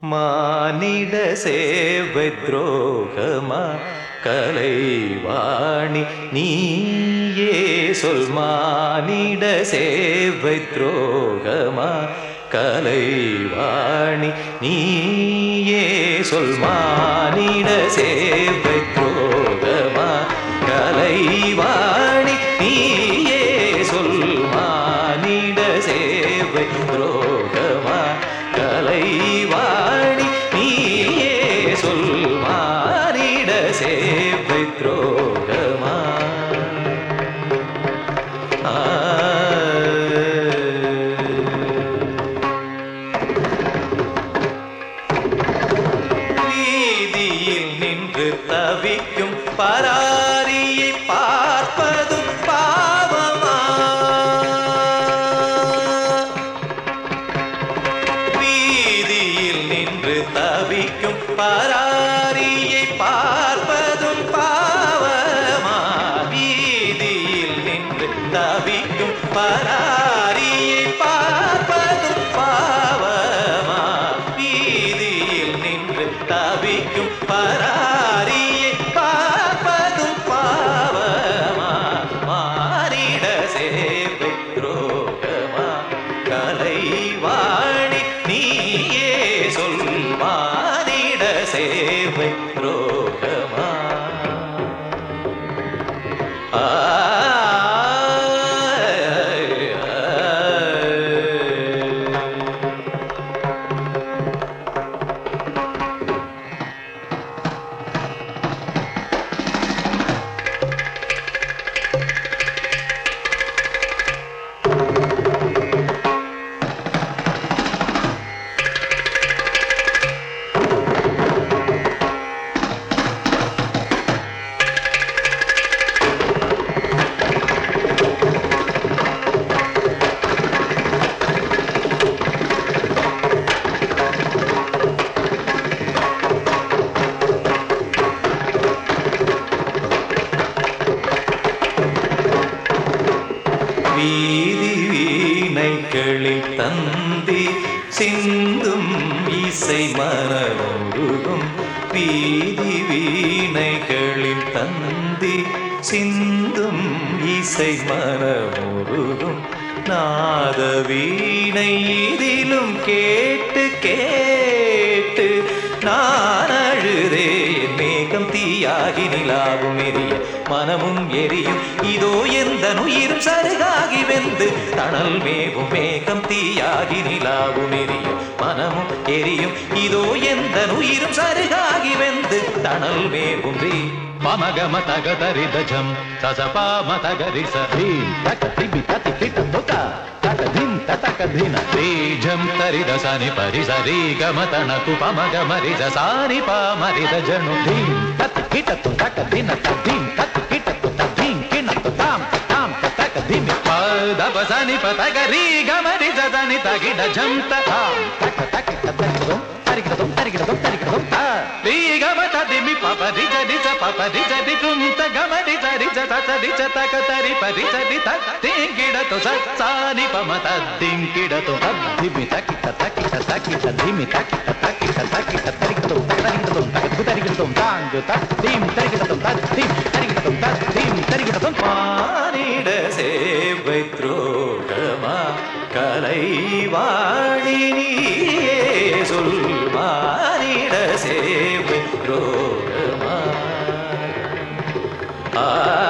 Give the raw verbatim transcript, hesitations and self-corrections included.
மானிட சேவை துரோகமா கலைவாணி நீயே சொல். மானிட சேவை துரோகமா கலைவாணி நீயே சொல். மானிட சேவை துரோகமா கலைவாணி நீயே சொல். மானிட சேவை துரோகமா கலைவாணி நீயே சொல். மானிட சேவை துரோகமா வீதியில் நின்று தவிக்கும் பராரியை பார்ப்பதும் பாவமா? வீதியில் நின்று தவிக்கும் பராரியை பார்ப்பதும் பாவமா? வீதியில் நின்று தவிக்கும் பராரியை பார்ப்பதும் பாவமா? வீதியில் நின்று தவிக்கும் பராரியை பார்ப்பதும் பாவமா? மானிட சேவை துரோகமா கலைவாணி நீயே சொல். மானிட சேவை துரோகமா ஆ வீதி வீணைகளில் தந்தி சிந்தும் இசை மனமுருகும். வீதி வீணைகளில் தந்தி சிந்தும் இசை மனமுருகும். நாத வீணை இதிலும் கேட்டு கேட்டு நான் அழுதே. மேகம் தீயாகி நிலாவும் எரிய மனமும் எரியும். இதோ எந்த உயிரும் சருகாகி வெந்து தணல் மேவும். மேகம் தீயாகி நிலாவும் எரியும் மனமும் எரியும். இதோ எந்த உயிரும் சருகாகி வெந்து தணல் மேவும். ரீ மமகம தகதரிதஜம் சசபாம தகரிச ரீ தக திபி ததி கிட்ட தொக தக தின் ததக தின ரீஜம் தரிதசனி பரிசரி கமதன குபமகமரிஜ சாரி பாமரித ஜனு தீம் ததி கிட்ட தொக தின ததிம் ததி கிட்ட தொக தீம் கின தாம் தாம் தக திமி பதபசனி பதக ரீ கமரிஜ தனி தகிட ஜம் தாம் தக தக ததம் தரிகிடதம் தரிகிடதம் தரிகிடதம் தா ரீ கமத திமி பபதி ஜதி ச பபதி ஜதி குந்த கமதி ஜரி ஜதி ஜ தக தரி பதி ஜதி த திங்கிடதோ சாரி பமத திங்கிடதோ திமி தகி தகி தகி திமி தகி தகி தகி தரிகிடதம் தரிகிடதம் தக தரிகிடதம் தாங்க த திம் தரிகிடதம் த திம் தரிகிடதம் த திம் தரிகிடதம். மானிட சேவை துரோகமா கலைவாணி நீயே சொல். மானிட சேவை துரோகமா ஆ